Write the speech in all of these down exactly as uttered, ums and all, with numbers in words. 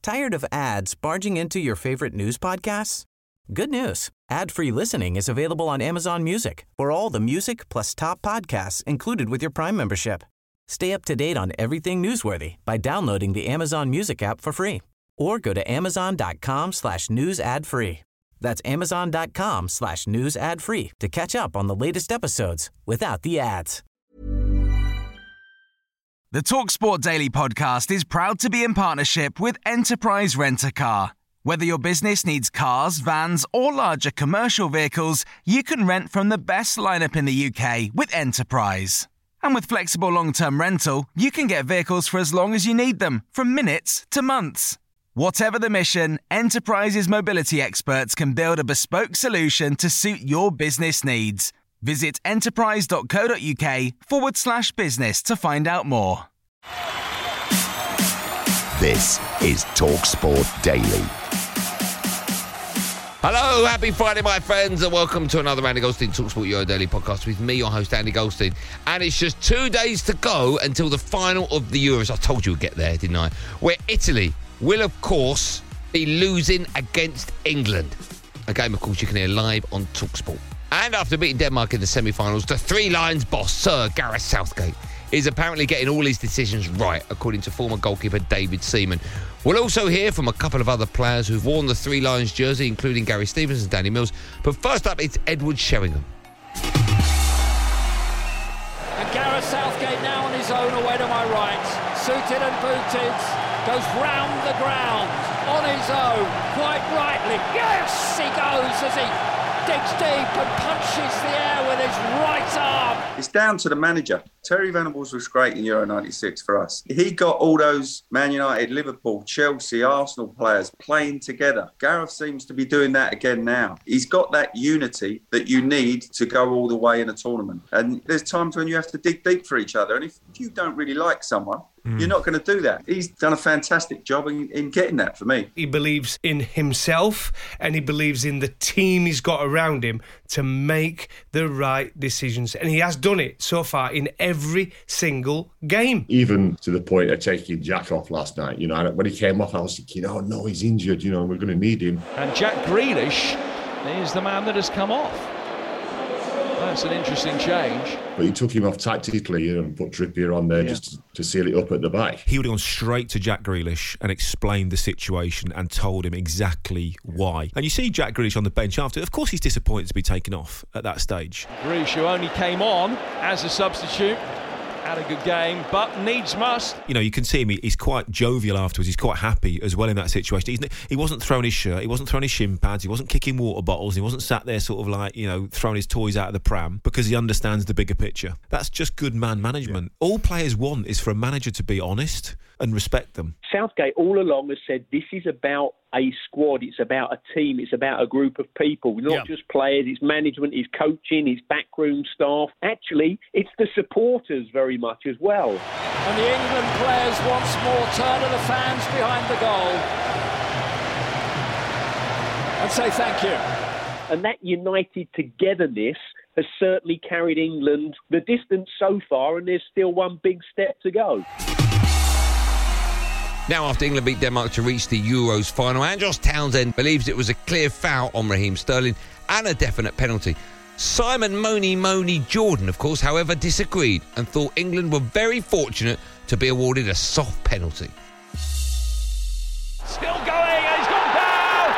Tired of ads barging into your favorite news podcasts? Good news. Ad-free listening is available on Amazon Music for all the music plus top podcasts included with your Prime membership. Stay up to date on everything newsworthy by downloading the Amazon Music app for free or go to amazon.com slash news ad free. That's amazon.com slash news ad free to catch up on the latest episodes without the ads. The TalkSport Daily podcast is proud to be in partnership with Enterprise Rent-A-Car. Whether your business needs cars, vans, or larger commercial vehicles, you can rent from the best lineup in the U K with Enterprise. And with flexible long-term rental, you can get vehicles for as long as you need them, from minutes to months. Whatever the mission, Enterprise's mobility experts can build a bespoke solution to suit your business needs. Visit enterprise.co.uk forward slash business to find out more. This is TalkSport Daily. Hello, happy Friday, my friends, and welcome to another Andy Goldstein TalkSport Euro Daily podcast with me, your host, Andy Goldstein. And it's just two days to go until the final of the Euros. I told you we'd get there, didn't I? Where Italy will, of course, be losing against England. A game, of course, you can hear live on TalkSport. And after beating Denmark in the semi-finals, the Three Lions boss, Sir Gareth Southgate, is apparently getting all his decisions right, according to former goalkeeper David Seaman. We'll also hear from a couple of other players who've worn the Three Lions jersey, including Gary Stevens and Danny Mills. But first up, it's Edward Sheringham. And Gareth Southgate now on his own away to my right. Suited and booted, goes round the ground on his own, quite rightly. Yes, he goes as he digs deep and punches the air with his right arm. It's down to the manager. Terry Venables was great in Euro ninety-six for us. He got all those Man United, Liverpool, Chelsea, Arsenal players playing together. Gareth seems to be doing that again now. He's got that unity that you need to go all the way in a tournament. And there's times when you have to dig deep for each other. And if you don't really like someone, Mm. you're not going to do that. He's done a fantastic job in, in getting that for me. He believes in himself and he believes in the team he's got around him to make the right decisions. And he has done it so far in every single game. Even to the point of taking Jack off last night. You know, when he came off, I was thinking, oh no, he's injured, you know, we're going to need him. And Jack Grealish is the man that has come off. That's an interesting change. But he took him off tactically, you know, and put Trippier on there yeah. just to, to seal it up at the back. He would have gone straight to Jack Grealish and explained the situation and told him exactly why. And you see Jack Grealish on the bench after. Of course he's disappointed to be taken off at that stage. Grealish, who only came on as a substitute, had a good game, but needs must. You know, you can see him, he's quite jovial afterwards. He's quite happy as well in that situation. He's, he wasn't throwing his shirt, he wasn't throwing his shin pads, he wasn't kicking water bottles, he wasn't sat there sort of like, you know, throwing his toys out of the pram, because he understands the bigger picture. That's just good man management. Yeah. All players want is for a manager to be honest and respect them. Southgate all along has said this is about a squad, it's about a team, it's about a group of people, not yeah. just players, it's management, it's coaching, it's backroom staff. Actually, it's the supporters very much as well. And the England players once more turn to the fans behind the goal and say thank you. And that united togetherness has certainly carried England the distance so far, and there's still one big step to go. Now, after England beat Denmark to reach the Euros final, Andros Townsend believes it was a clear foul on Raheem Sterling and a definite penalty. Simon Money Money Jordan, of course, however, disagreed and thought England were very fortunate to be awarded a soft penalty. Still going, and he's gone down!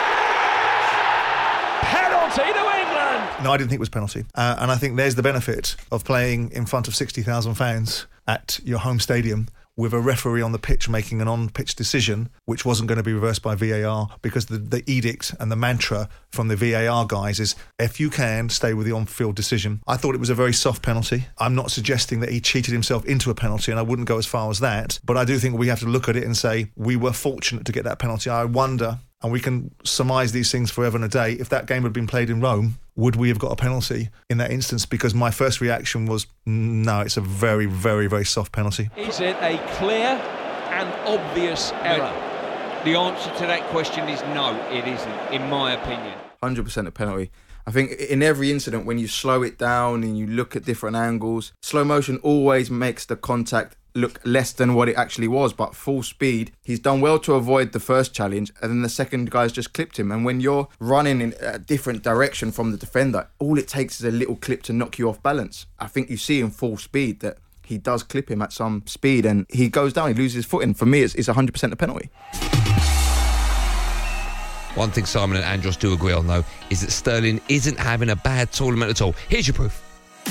Penalty to England! No, I didn't think it was penalty. Uh, and I think there's the benefit of playing in front of sixty thousand fans at your home stadium, with a referee on the pitch making an on-pitch decision which wasn't going to be reversed by V A R, because the, the edict and the mantra from the V A R guys is, if you can, stay with the on-field decision. I thought it was a very soft penalty. I'm not suggesting that he cheated himself into a penalty, and I wouldn't go as far as that, but I do think we have to look at it and say we were fortunate to get that penalty. I wonder, and we can surmise these things forever and a day, if that game had been played in Rome, would we have got a penalty in that instance? Because my first reaction was, no, it's a very, very, very soft penalty. Is it a clear and obvious error? The answer to that question is no, it isn't, in my opinion. one hundred percent a penalty. I think in every incident, when you slow it down and you look at different angles, slow motion always makes the contact look less than what it actually was, but full speed. He's done well to avoid the first challenge, and then the second guy's just clipped him. And when you're running in a different direction from the defender, all it takes is a little clip to knock you off balance. I think you see in full speed that he does clip him at some speed, and he goes down, he loses his footing. For me, it's, it's one hundred percent a penalty. One thing Simon and Andros do agree on, though, is that Sterling isn't having a bad tournament at all. Here's your proof.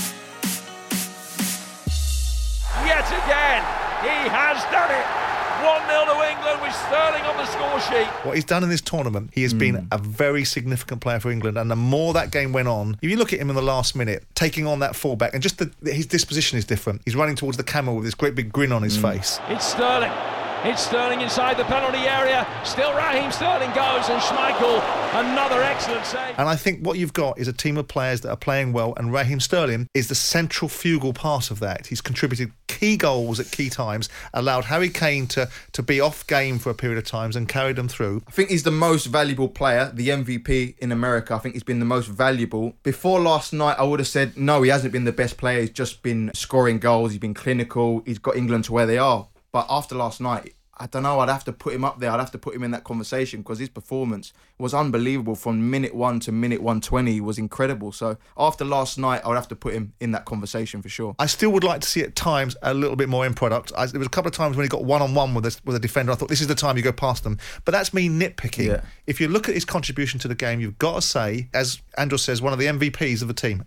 Yet again, he has done it. one nil to England with Sterling on the score sheet. What he's done in this tournament, he has mm. been a very significant player for England. And the more that game went on, if you look at him in the last minute, taking on that fullback, and just the, his disposition is different. He's running towards the camera with this great big grin on his mm. face. It's Sterling. It's Sterling inside the penalty area. Still Raheem Sterling goes, and Schmeichel, another excellent save. And I think what you've got is a team of players that are playing well, and Raheem Sterling is the central fugal part of that. He's contributed key goals at key times, allowed Harry Kane to, to be off game for a period of times and carried them through. I think he's the most valuable player, the M V P in America. I think he's been the most valuable. Before last night, I would have said, no, he hasn't been the best player. He's just been scoring goals. He's been clinical. He's got England to where they are. But after last night, I don't know, I'd have to put him up there. I'd have to put him in that conversation because his performance was unbelievable from minute one to minute one twenty was incredible. So after last night, I would have to put him in that conversation for sure. I still would like to see at times a little bit more end product. I, there was a couple of times when he got one-on-one with a, with a defender. I thought this is the time you go past them. But that's me nitpicking. Yeah. If you look at his contribution to the game, you've got to say, as Andros says, one of the M V Ps of the team.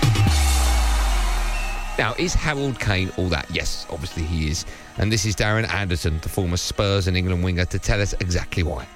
Now, is Harold Kane all that? Yes, obviously he is. And this is Darren Anderson, the former Spurs and England winger, to tell us exactly why.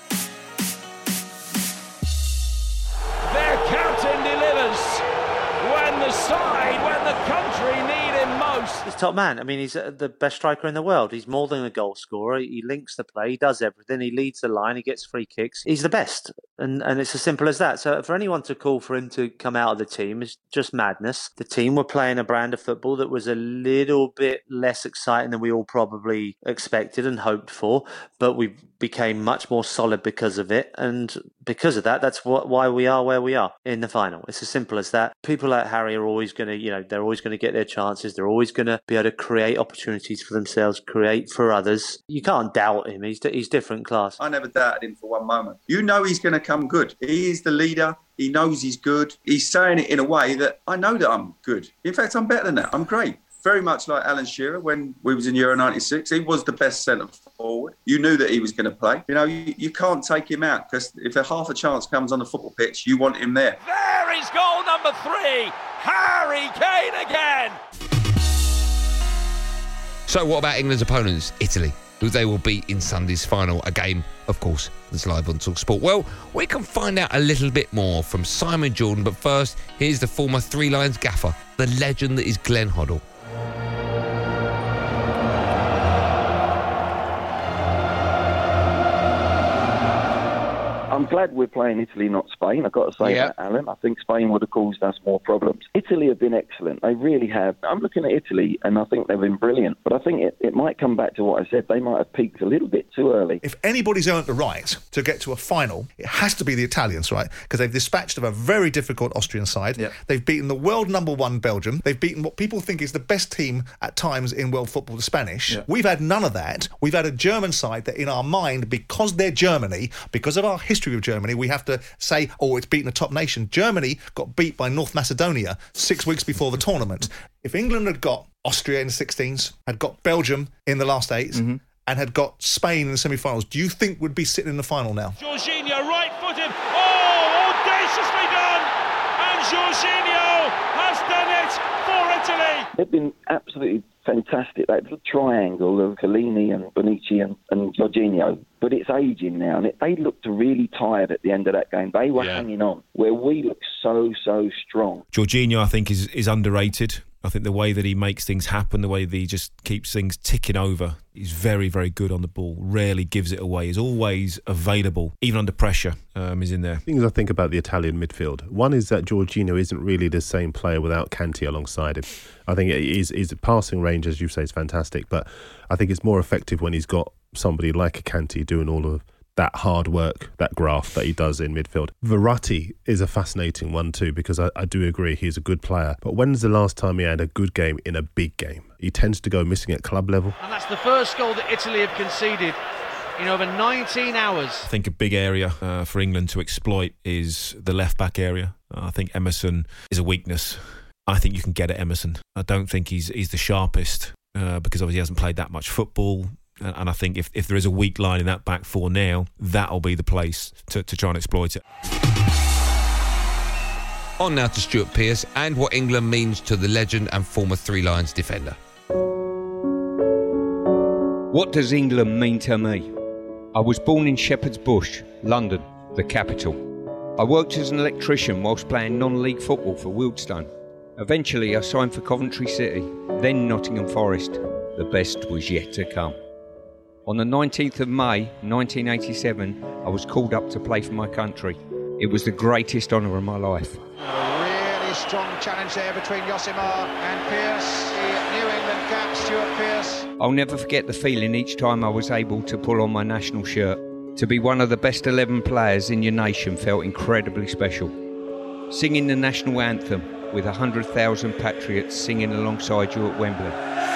Their captain delivers when the side, when the country need him most. He's top man. I mean, he's the best striker in the world. He's more than a goal scorer. He links the play. He does everything. He leads the line. He gets free kicks. He's the best. And and it's as simple as that. So for anyone to call for him to come out of the team is just madness. The team were playing a brand of football that was a little bit less exciting than we all probably expected and hoped for. But we became much more solid because of it. And because of that, that's what, why we are where we are in the final. It's as simple as that. People like Harry are always going to, you know, they're always going to get their chances. They're always going to be able to create opportunities for themselves, create for others. You can't doubt him. He's he's different class. I never doubted him for one moment. You know he's going to come good. He is the leader. He knows he's good. He's saying it in a way that I know that I'm good. In fact, I'm better than that. I'm great. Very much like Alan Shearer when we was in Euro ninety-six. He was the best centre forward. You knew that he was going to play. You know, you, you can't take him out because if a half a chance comes on the football pitch, you want him there. There is goal number three. Harry Kane again. So what about England's opponents, Italy, who they will beat in Sunday's final, a game, of course, that's live on TalkSport? Well, we can find out a little bit more from Simon Jordan, but first, here's the former Three Lions gaffer, the legend that is Glenn Hoddle. I'm glad we're playing Italy, not Spain. I've got to say yep. that, Alan. I think Spain would have caused us more problems. Italy have been excellent. They really have. I'm looking at Italy, and I think they've been brilliant. But I think it, it might come back to what I said. They might have peaked a little bit too early. If anybody's earned the right to get to a final, it has to be the Italians, right? Because they've dispatched of a very difficult Austrian side. Yep. They've beaten the world number one Belgium. They've beaten what people think is the best team at times in world football, the Spanish. Yep. We've had none of that. We've had a German side that in our mind, because they're Germany, because of our history of Germany, we have to say, oh, it's beaten a top nation. Germany got beat by North Macedonia six weeks before the tournament. If England had got Austria in the sixteens, had got Belgium in the last eight, mm-hmm. and had got Spain in the semi-finals, do you think we'd be sitting in the final now? Jorginho, right-footed. Oh, audaciously done! And Jorginho has done it for Italy. They've been absolutely fantastic. That little triangle of Chiellini and Bonucci and, and Jorginho. But it's aging now, and it, they looked really tired at the end of that game. They were yeah. hanging on, where we look so, so strong. Jorginho, I think, is, is underrated. I think the way that he makes things happen, the way that he just keeps things ticking over, he's very, very good on the ball. Rarely gives it away. He's always available, even under pressure. Um, he's in there. Things I think about the Italian midfield. One is that Jorginho isn't really the same player without Kanté alongside him. I think his, his passing range, as you say, is fantastic, but I think it's more effective when he's got somebody like a Kanté doing all of that hard work, that graft that he does in midfield. Verratti is a fascinating one too, because I, I do agree he's a good player. But when's the last time he had a good game in a big game? He tends to go missing at club level. And that's the first goal that Italy have conceded in over nineteen hours. I think a big area uh, for England to exploit is the left-back area. Uh, I think Emerson is a weakness. I think you can get at Emerson. I don't think he's he's the sharpest uh, because obviously he hasn't played that much football. And, and I think if, if there is a weak line in that back four now, that'll be the place to, to try and exploit it. On now to Stuart Pearce and what England means to the legend and former Three Lions defender. What does England mean to me? I was born in Shepherd's Bush, London, the capital. I worked as an electrician whilst playing non-league football for Wealdstone. Eventually I signed for Coventry City, then Nottingham Forest. The best was yet to come. On the nineteenth of May nineteen eighty-seven, I was called up to play for my country. It was the greatest honour of my life. A really strong challenge there between Josimar and Pearce, the New England cap, Stuart Pearce. I'll never forget the feeling each time I was able to pull on my national shirt. To be one of the best eleven players in your nation felt incredibly special. Singing the national anthem with one hundred thousand patriots singing alongside you at Wembley.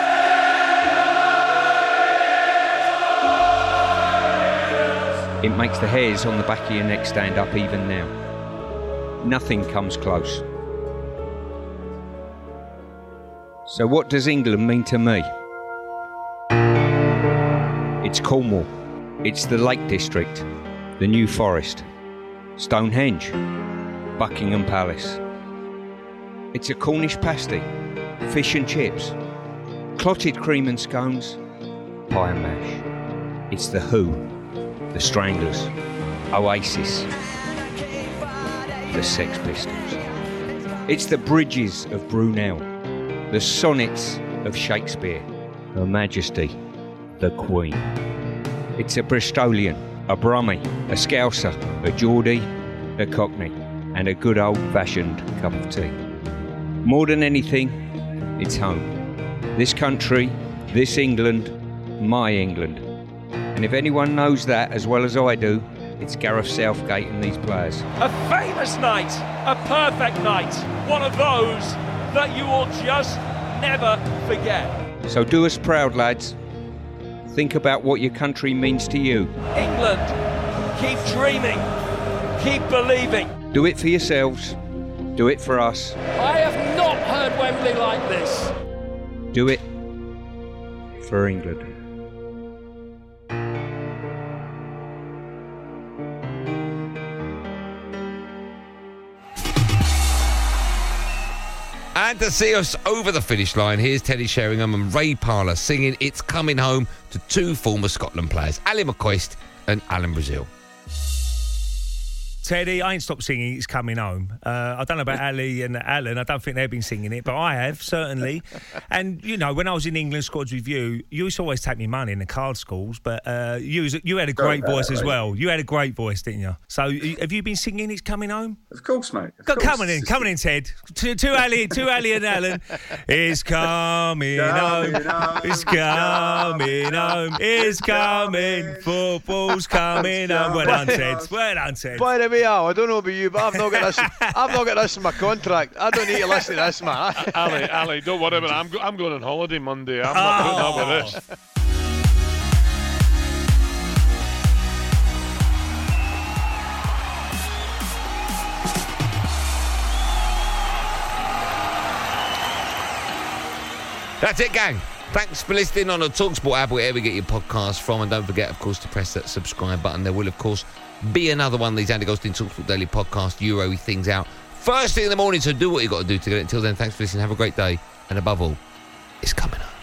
It makes the hairs on the back of your neck stand up even now. Nothing comes close. So what does England mean to me? It's Cornwall. It's the Lake District, the New Forest, Stonehenge, Buckingham Palace. It's a Cornish pasty, fish and chips, clotted cream and scones, pie and mash. It's the Who, the Stranglers, Oasis, the Sex Pistols. It's the bridges of Brunel, the sonnets of Shakespeare, Her Majesty, the Queen. It's a Bristolian, a Brummie, a Scouser, a Geordie, a Cockney, and a good old-fashioned cup of tea. More than anything, it's home. This country, this England, my England. And if anyone knows that as well as I do, it's Gareth Southgate and these players. A famous night, a perfect night, one of those that you will just never forget. So do us proud, lads. Think about what your country means to you. England, keep dreaming, keep believing. Do it for yourselves. Do it for us. I have not heard Wembley like this. Do it for England. And to see us over the finish line, here's Teddy Sheringham and Ray Parlour singing It's Coming Home to two former Scotland players, Ali McCoist and Alan Brazil. Teddy, I ain't stopped singing It's Coming Home. Uh, I don't know about Ali and Alan. I don't think they've been singing it, but I have, certainly. And, you know, when I was in England squads with you, you used to always take me money in the card schools, but uh, you was, you had a great voice as well. You had a great voice, didn't you? So have you been singing It's Coming Home? Of course, mate. Of Go, course. Come on in, come on in, Ted. To, to Ali, to Ali and Alan. It's coming home. It's coming home. It's coming. Football's coming home. Well done, Ted. Well done, Ted. By the way, Al, I don't know about you, but I've not got this. I've not got this in my contract. I don't need to listen to this, man. Ali, Ali, don't worry about it. I'm, go- I'm going on holiday Monday. I'm not putting up with this. That's it, gang. Thanks for listening on the TalkSport app, wherever you get your podcasts from. And don't forget, of course, to press that subscribe button. There will, of course, be another one of these Andy Goldstein TalkSport Daily podcast Euro things out first thing in the morning. So do what you got to do to get it. Until then, thanks for listening. Have a great day. And above all, it's coming up.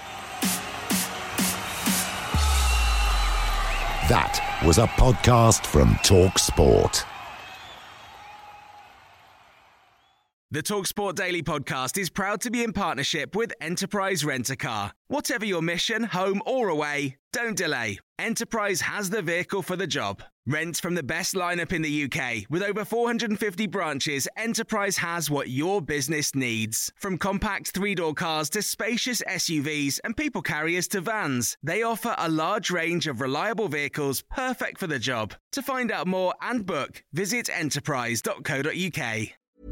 That was a podcast from TalkSport. The TalkSport Daily podcast is proud to be in partnership with Enterprise Rent-A-Car. Whatever your mission, home or away, don't delay. Enterprise has the vehicle for the job. Rent from the best lineup in the U K. With over four hundred fifty branches, Enterprise has what your business needs. From compact three-door cars to spacious S U Vs and people carriers to vans, they offer a large range of reliable vehicles perfect for the job. To find out more and book, visit enterprise dot co dot uk.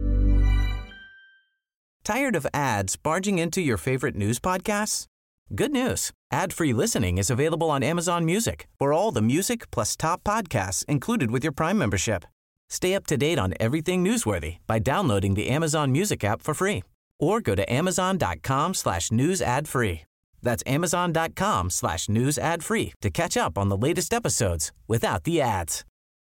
Tired of ads barging into your favorite news podcasts? Good news. Ad-free listening is available on Amazon Music for all the music plus top podcasts included with your Prime membership. Stay up to date on everything newsworthy by downloading the Amazon Music app for free or go to amazon.com slash news ad free. That's amazon.com slash news ad free to catch up on the latest episodes without the ads.